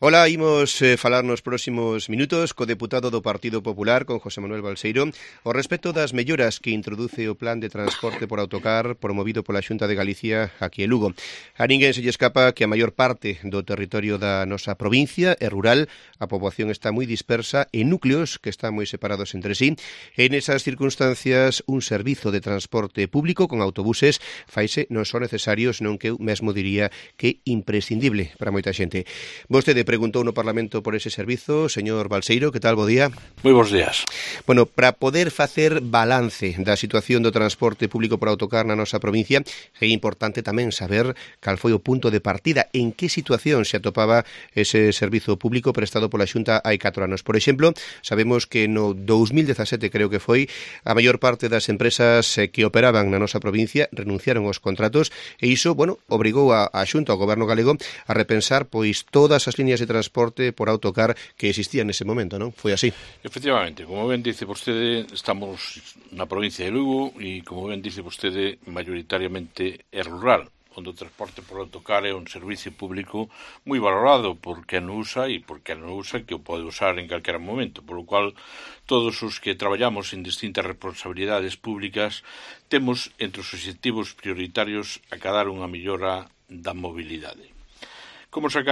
Ola, imos falar nos próximos minutos co deputado do Partido Popular, con José Manuel Balseiro, ao respecto das melloras que introduce o plan de transporte por autocar promovido pola Xunta de Galicia aquí en Lugo. A ninguén se lle escapa que a maior parte do territorio da nosa provincia é rural, a poboación está moi dispersa en núcleos que están moi separados entre sí, e nesas circunstancias un servizo de transporte público con autobuses faise non só necesario, senón que eu mesmo diría que imprescindible para moita xente. Vostede preguntou no Parlamento por ese servizo, señor Balseiro, que tal, bo día? Moi bons días. Bueno, para poder facer balance da situación do transporte público por autocar na nosa provincia, é importante tamén saber cal foi o punto de partida, en que situación se atopaba ese servizo público prestado pola Xunta hai 4 anos. Por exemplo, sabemos que no 2017, creo que foi, a maior parte das empresas que operaban na nosa provincia renunciaron aos contratos e iso, bueno, obrigou a Xunta, ao Goberno galego, a repensar pois todas as líneas de transporte por autocar que existían nese momento, non? Foi así. Efectivamente, como ben dice vostede, estamos na provincia de Lugo e, como ben dice vostede, maioritariamente é rural, onde o transporte por autocar é un servicio público moi valorado por quen o usa e por quen non usa, que o pode usar en calquera momento, polo cual todos os que traballamos en distintas responsabilidades públicas temos entre os obxectivos prioritarios acadar unha mellora da mobilidade. Como se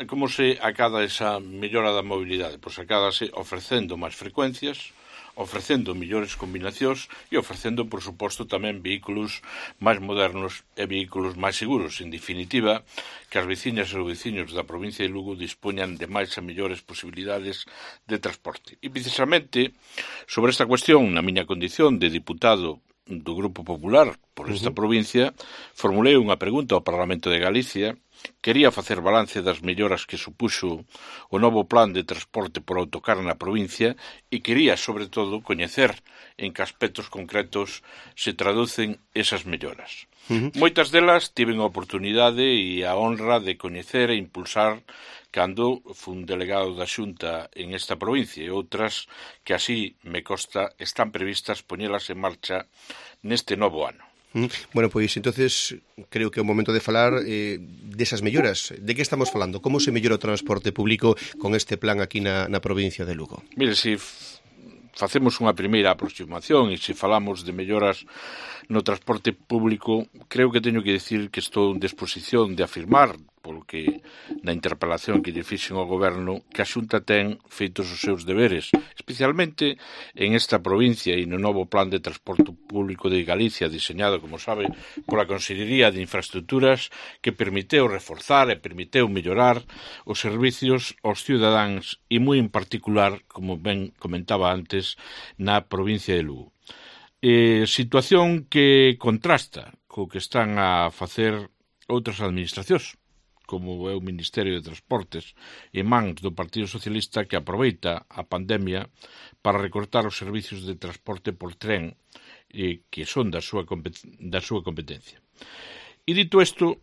acada esa mellora da mobilidade? Pois acádase ofrecendo máis frecuencias, ofrecendo mellores combinacións e ofrecendo, por suposto, tamén vehículos máis modernos e vehículos máis seguros. En definitiva, que as veciñas e os veciños da provincia de Lugo dispoñan de máis e mellores posibilidades de transporte. E, precisamente, sobre esta cuestión, na miña condición de diputado do Grupo Popular por esta provincia, formulei unha pregunta ao Parlamento de Galicia. Quería facer balance das melloras que supuxo o novo plan de transporte por autocar na provincia e quería, sobre todo, coñecer en que aspectos concretos se traducen esas melloras. Moitas delas tiven a oportunidade e a honra de coñecer e impulsar cando fun delegado da Xunta en esta provincia e outras que así me consta están previstas poñelas en marcha neste novo ano. Bueno, pois entonces creo que é o momento de falar desas melloras. De que estamos falando? Como se mellora o transporte público con este plan aquí na provincia de Lugo? Mire, se facemos unha primeira aproximación e se falamos de melloras no transporte público, creo que teño que decir que estou en disposición de afirmar, porque na interpelación que lle fixen ao Goberno, que a Xunta ten feitos os seus deberes, especialmente en esta provincia e no novo plan de transporte público de Galicia, diseñado, como sabe, pola Consellería de Infraestructuras, que permiteu reforzar e permiteu mellorar os servicios aos cidadáns e moi en particular, como ben comentaba antes, na provincia de Lugo. Situación que contrasta co que están a facer outras administracións, como é o Ministerio de Transportes, en mans do Partido Socialista, que aproveita a pandemia para recortar os servicios de transporte por tren que son da súa competencia. E dito isto,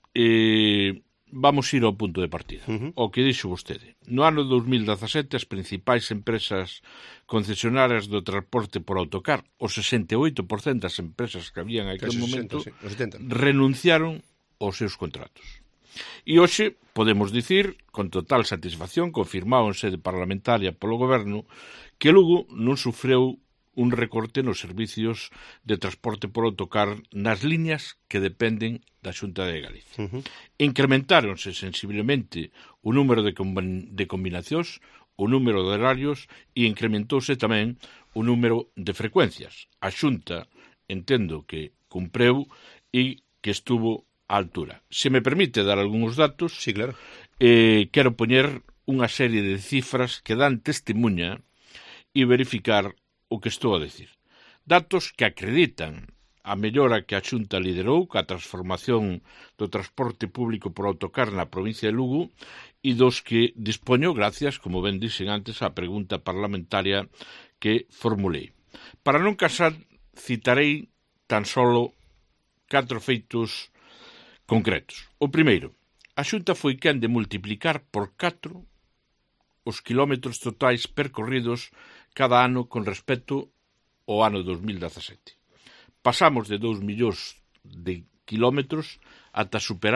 vamos ir ao punto de partida, ao que dixo vostede. No ano 2017, as principais empresas concesionarias do transporte por autocar, o 68% das empresas que había en aquel momento, renunciaron aos seus contratos. E hoxe podemos dicir, con total satisfacción, confirmado en sede parlamentaria polo Goberno, que Lugo non sufreu un recorte nos servicios de transporte por autocar nas liñas que dependen da Xunta de Galicia. Incrementáronse sensiblemente o número de combinacións, o número de horarios e incrementouse tamén o número de frecuencias. A Xunta entendo que cumpreu e que estuvo a altura. Se me permite dar algúns datos, sí, claro. Quero poñer unha serie de cifras que dan testemunha e verificar o que estou a decir. Datos que acreditan a mellora que a Xunta liderou ca transformación do transporte público por autocar na provincia de Lugo e dos que dispoño gracias, como ben dixen antes, á pregunta parlamentaria que formulei. Para non casar, citarei tan solo 4 feitos concretos. O primeiro, a Xunta foi quen de multiplicar por 4 os quilómetros totais percorridos cada ano con respecto ao ano 2017. Pasamos de 2 millóns de quilómetros ata superar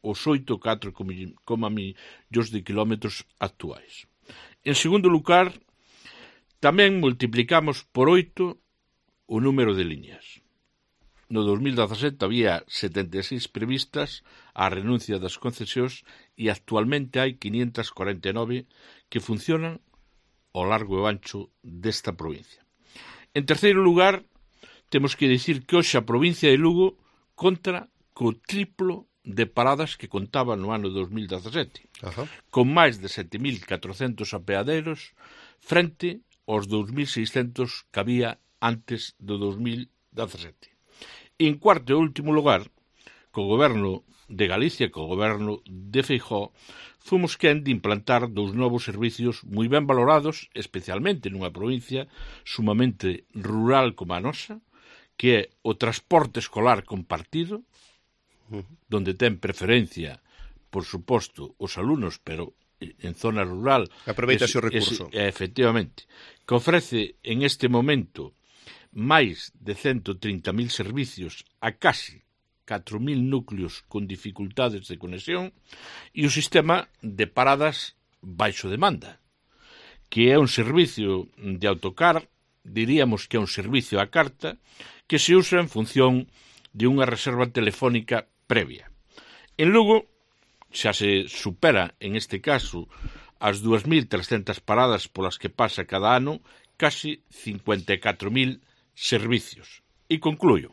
os 8,4 millóns de kilómetros actuais. En segundo lugar, tamén multiplicamos por 8 o número de liñas. No 2017 había 76 previstas a renuncia das concesións e actualmente hai 549 que funcionan ao largo e ancho desta provincia. En terceiro lugar, temos que dicir que hoxe a provincia de Lugo conta co triplo de paradas que contaba no ano 2017, con máis de 7.400 apeadeiros frente aos 2.600 que había antes do 2017. En cuarto e último lugar, co goberno de Galicia, co goberno de Feijóo, fomos quen de implantar 2 novos servicios moi ben valorados, especialmente nunha provincia sumamente rural como a nosa, que é o transporte escolar compartido, donde ten preferencia, por suposto, os alumnos, pero en zona rural aproveitase o recurso. Efectivamente, que ofrece en este momento máis de 130.000 servicios a casi 4.000 núcleos con dificultades de conexión e o sistema de paradas baixo demanda, que é un servicio de autocar, diríamos que é un servicio á carta, que se usa en función de unha reserva telefónica previa. En Lugo xa se supera, en este caso, as 2.300 paradas polas que pasa cada ano, casi 54.000 servicios. E concluyo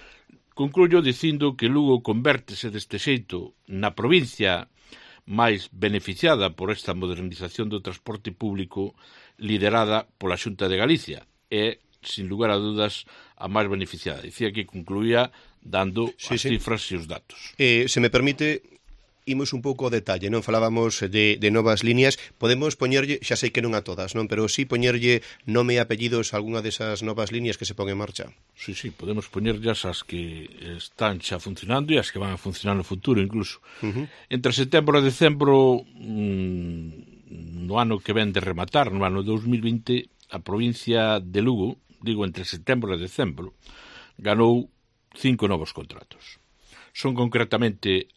dicindo que Lugo convértese deste xeito na provincia máis beneficiada por esta modernización do transporte público liderada pola Xunta de Galicia. É, sin lugar a dudas, a máis beneficiada. Dicía que concluía dando as cifras e os datos. Se me permite, imos un pouco ao detalle, non falábamos de novas líneas, podemos poñerlle, xa sei que non a todas, non, pero sí poñerlle nome e apellidos a algunha desas novas líneas que se pon en marcha. Sí, podemos poñerllas as que están xa funcionando e as que van a funcionar no futuro incluso. Entre setembro e decembro, no ano que ven de rematar, no ano 2020, a provincia de Lugo, digo entre setembro e decembro, ganou 5 novos contratos. Son concretamente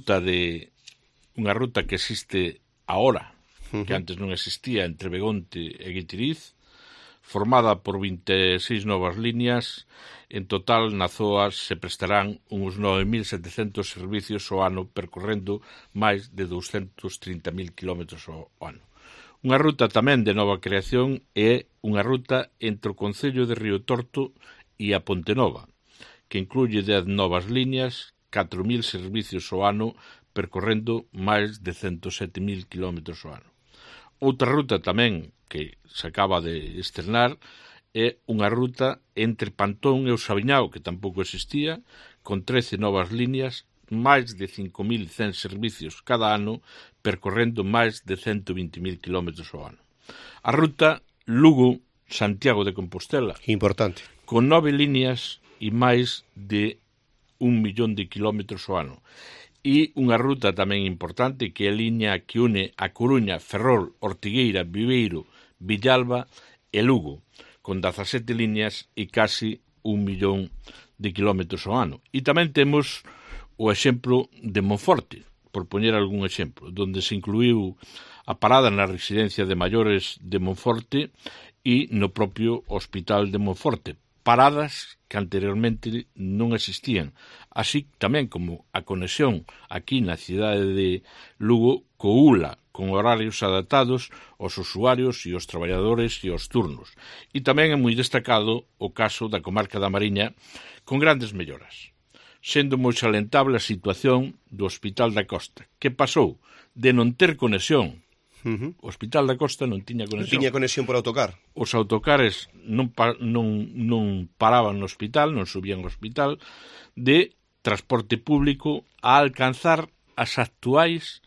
unha ruta que existe agora, que antes non existía, entre Begonte e Guitiriz, formada por 26 novas líneas. En total, na ZOA se prestarán uns 9.700 servicios ao ano, percorrendo máis de 230.000 kilómetros ao ano. Unha ruta tamén de nova creación é unha ruta entre o concello de Río Torto e a Pontenova, que incluye 10 novas líneas, 4.000 servicios ao ano, percorrendo máis de 107.000 kilómetros ao ano. Outra ruta tamén que se acaba de estrenar é unha ruta entre Pantón e o Sabiñao, que tampouco existía, con 13 novas líneas, máis de 5.100 servicios cada ano, percorrendo máis de 120.000 kilómetros ao ano. A ruta Lugo-Santiago de Compostela, importante, con 9 líneas e máis de 1 millón de kilómetros ao ano. E unha ruta tamén importante que é a liña que une a Coruña, Ferrol, Ortigueira, Viveiro, Villalba e Lugo, con 17 líneas e casi 1 millón de kilómetros ao ano. E tamén temos o exemplo de Monforte, por poñer algún exemplo, donde se incluiu a parada na residencia de maiores de Monforte e no propio hospital de Monforte, paradas que anteriormente non existían, así tamén como a conexión aquí na cidade de Lugo co ULA, con horarios adaptados aos usuarios e aos traballadores e aos turnos. E tamén é moi destacado o caso da comarca da Mariña, con grandes melloras, sendo moi salentable a situación do Hospital da Costa, que pasou de non ter conexión. O Hospital da Costa non tiña conexión. Non tiña conexión por autocar. Os autocares non paraban no hospital, non subían ao hospital, de transporte público a alcanzar as actuais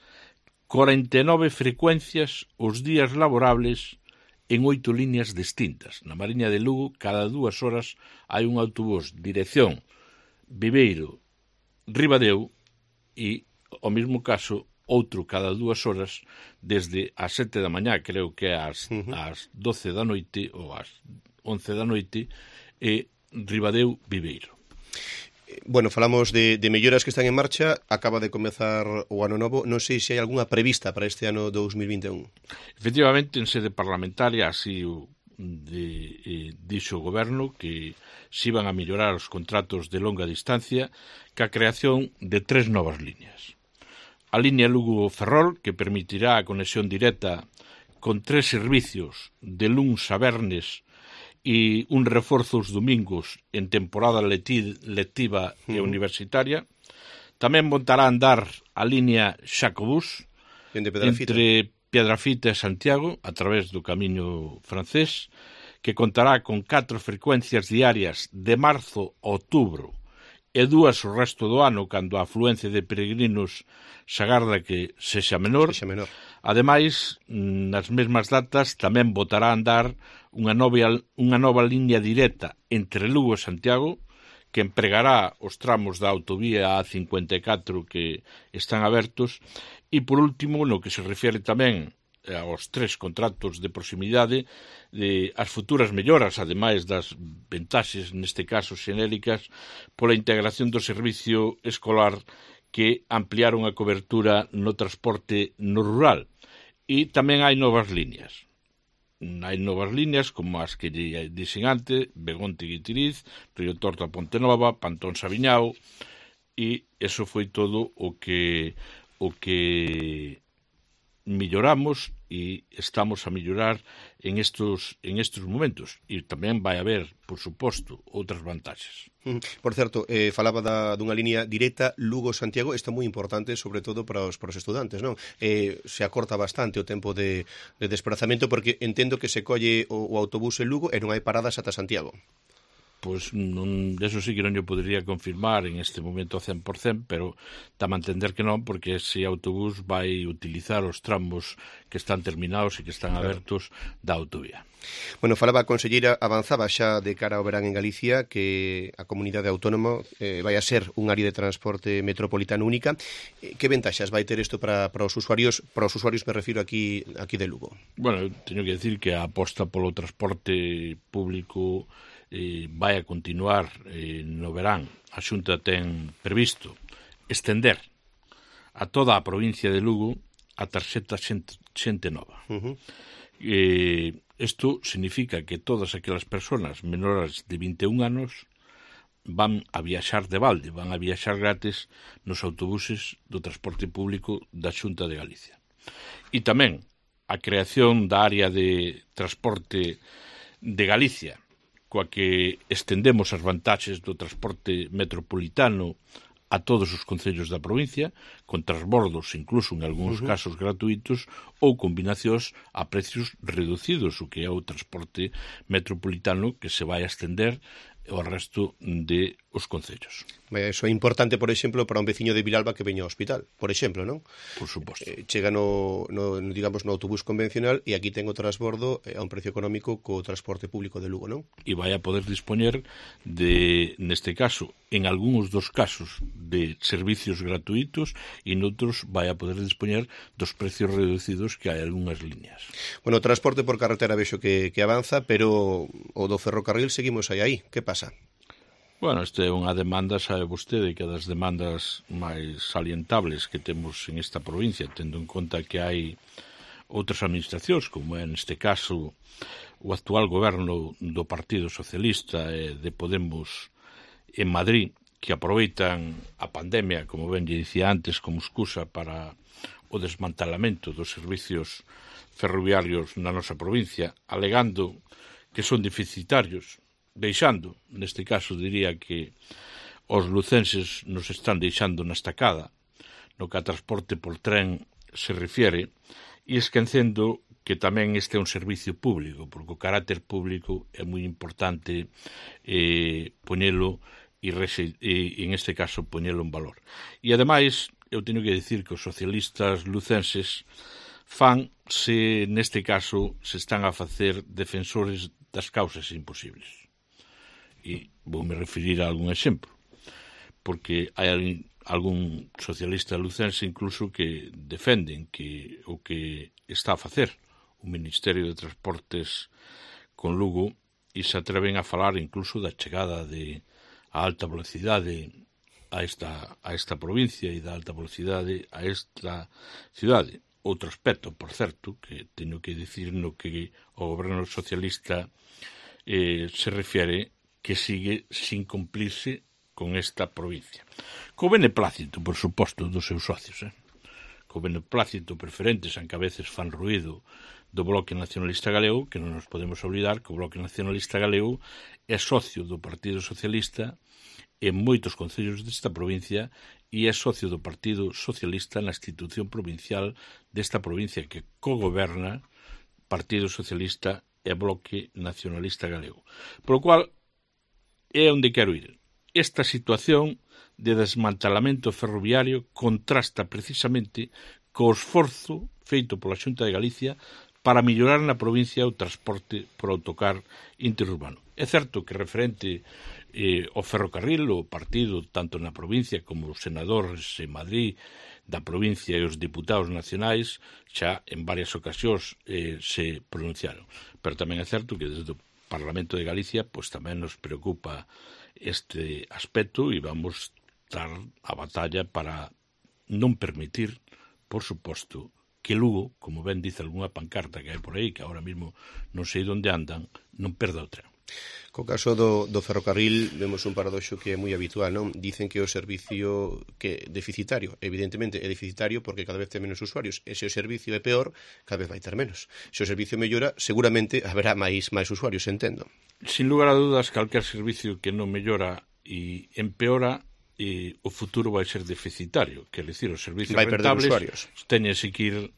49 frecuencias os días laborables en 8 líneas distintas. Na Mariña de Lugo, cada 2 horas hai un autobús dirección Viveiro, Ribadeo e, ao mesmo caso, outro cada 2 horas desde as 7 da mañá, creo que ás 12 da noite ou ás 11 da noite, e Ribadeo Viveiro. Bueno, falamos de melloras que están en marcha, acaba de comezar o ano novo, non sei se hai algunha prevista para este ano 2021. Efectivamente, en sede parlamentaria, así dixo o Goberno que se iban a mellorar os contratos de longa distancia ca creación de 3 novas líneas. A liña Lugo-Ferrol, que permitirá a conexión directa con 3 servicios de luns a vernes e un reforzo os domingos en temporada lectiva e universitaria. Tamén montará a andar a liña Xacobús entre Piedrafita e Santiago a través do camiño francés, que contará con 4 frecuencias diarias de marzo a outubro e 2 o resto do ano cando a afluencia de peregrinos se agarda que sexa menor. Ademais, nas mesmas datas tamén botará a andar unha nova liña directa entre Lugo e Santiago que empregará os tramos da autovía A54 que están abertos e, por último, no que se refere tamén aos 3 contratos de proximidade, as futuras melloras, ademais das ventaxes, neste caso xenéricas, pola integración do servicio escolar que ampliaron a cobertura no transporte no rural. E tamén hai novas líneas. Hai novas líneas como as que dixen antes, Begonte-Guitiriz, Río Torto a Pontenova, Pantón-Saviñao, e eso foi todo o que melloramos e estamos a mellorar en estos momentos. E tamén vai haber, por suposto, outras vantaxes. Por certo, falaba dunha liña directa Lugo-Santiago, isto é moi importante, sobre todo para os estudantes, non? Se acorta bastante o tempo de desplazamento, porque entendo que se colle o autobús en Lugo e non hai paradas ata Santiago. Pois non, eso sí que non yo podería confirmar en este momento ao 100%, pero dá a entender que non, porque ese autobús vai utilizar os tramos que están terminados e que están abertos da autovía. Bueno, falaba a conselleira, avanzaba xa de cara ao verán en Galicia que a comunidade autónoma vai a ser un área de transporte metropolitano única. Que ventaxas vai ter isto para os usuarios? Para os usuarios me refiro aquí de Lugo. Bueno, eu teño que decir que a aposta polo transporte público vai a continuar no verán. A Xunta ten previsto estender a toda a provincia de Lugo a tarxeta xente nova. Isto significa que todas aquelas persoas menores de 21 anos van a viaxar de balde, van a viaxar gratis nos autobuses do transporte público da Xunta de Galicia. E tamén a creación da área de transporte de Galicia, coa que estendemos as vantaxes do transporte metropolitano a todos os concellos da provincia, con transbordos, incluso en algúns casos gratuitos, ou combinacións a precios reducidos, o que é o transporte metropolitano que se vai a estender ao resto de os concellos. Eso é importante, por exemplo, para un veciño de Vilalba que veña ao hospital, por exemplo, non? Por suposto. Chega no autobús convencional e aquí ten o transbordo a un precio económico co transporte público de Lugo, non? E vai a poder dispoñer de, neste caso, en algúns dos casos, de servicios gratuitos e noutros vai a poder dispoñer dos precios reducidos que hai algunhas líneas. Bueno, o transporte por carretera vexo que avanza, pero o do ferrocarril seguimos aí. Que pasa? Bueno, esta é unha demanda, sabe vostede, que das demandas máis salientables que temos en esta provincia, tendo en conta que hai outras administracións, como é neste caso o actual goberno do Partido Socialista e de Podemos en Madrid, que aproveitan a pandemia, como ben lle dicía antes, como excusa para o desmantelamento dos servicios ferroviarios na nosa provincia, alegando que son deficitarios, deixando, neste caso diría que os lucenses nos están deixando na estacada, no que a transporte por tren se refiere, e esquecendo que tamén este é un servicio público, porque o carácter público é moi importante poñelo e en este caso poñelo en valor. E ademais, eu teño que dicir que os socialistas lucenses se neste caso se están a facer defensores das causas imposibles. E voume referir a algún exemplo, porque hai algún socialista lucense incluso que defenden que o que está a facer o Ministerio de Transportes con Lugo e se atreven a falar incluso da chegada de a alta velocidade a esta provincia e da alta velocidade a esta cidade. Outro aspecto, por certo, que teño que dicir no que o goberno socialista se refiere que sigue sin cumplirse con esta provincia. Co beneplácito, por suposto, dos seus socios, co beneplácito preferentes, aunque a veces fan ruído do Bloque Nacionalista Galego, que non nos podemos olvidar que o Bloque Nacionalista Galego é socio do Partido Socialista en moitos concellos desta provincia e é socio do Partido Socialista na institución provincial desta provincia que cogoberna Partido Socialista e Bloque Nacionalista Galego. Por lo cual, é onde quero ir. Esta situación de desmantelamento ferroviario contrasta precisamente co esforzo feito pola Xunta de Galicia para mellorar na provincia o transporte por autocar interurbano. É certo que referente ao ferrocarril, o partido, tanto na provincia como os senadores en Madrid da provincia e os diputados nacionais, xa en varias ocasións se pronunciaron. Pero tamén é certo que desde o Parlamento de Galicia pois tamén nos preocupa este aspecto e vamos dar a batalla para non permitir, por suposto, que Lugo, como ben dice algunha pancarta que hai por aí, que ahora mismo non sei onde andan, non perda o tren. Co caso do ferrocarril vemos un paradoxo que é moi habitual, non? Dicen que o servicio que é deficitario, evidentemente é deficitario porque cada vez ten menos usuarios, e se o servicio é peor, cada vez vai ter menos. Se o servicio mellora, seguramente haberá máis usuarios, entendo. Sin lugar a dudas, calquer servicio que non mellora e empeora, o futuro vai ser deficitario, quer dicir, os servicios rentables teñense que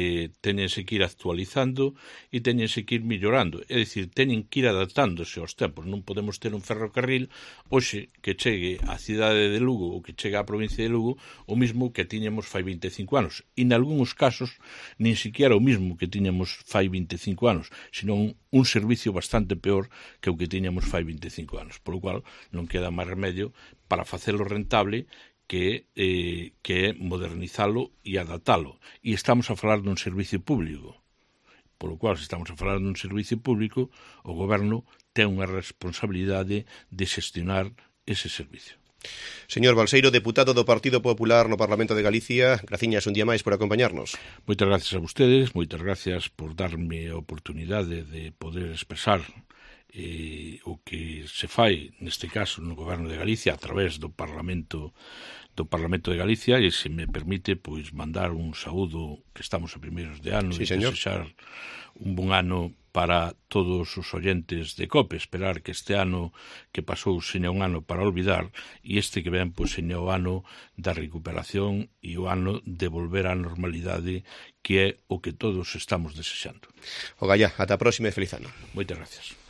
ir actualizando e teñense que ir mellorando, é dicir, teñen que ir adaptándose aos tempos. Non podemos ter un ferrocarril hoxe que chegue á cidade de Lugo ou que chegue á provincia de Lugo o mismo que tiñamos fai 25 anos, e nalgúns casos nin siquiera o mismo que tiñamos fai 25 anos, senón un servicio bastante peor que o que tiñamos fai 25 anos, por lo cual non queda máis remedio para facelo rentable que é modernizalo e adaptalo. E estamos a falar dun servicio público, por lo cual, se estamos a falar dun servicio público, o goberno ten unha responsabilidade de xestionar ese servicio. Señor Balseiro, deputado do Partido Popular no Parlamento de Galicia, graciñas un día máis por acompañarnos. Moitas gracias a vostedes, moitas gracias por darme a oportunidade de poder expresar o que se fai, neste caso, no Goberno de Galicia, a través do Parlamento de Galicia, e se me permite, pois, mandar un saúdo, que estamos a primeiros de ano, sí, e desexar un bon ano para todos os oyentes de COPE. Esperar que este ano que pasou seña un ano para olvidar, e este que ven, pois, seña o ano da recuperación e o ano de volver á normalidade, que é o que todos estamos desexando. Ogallá, ata a próxima e feliz ano. Moitas gracias.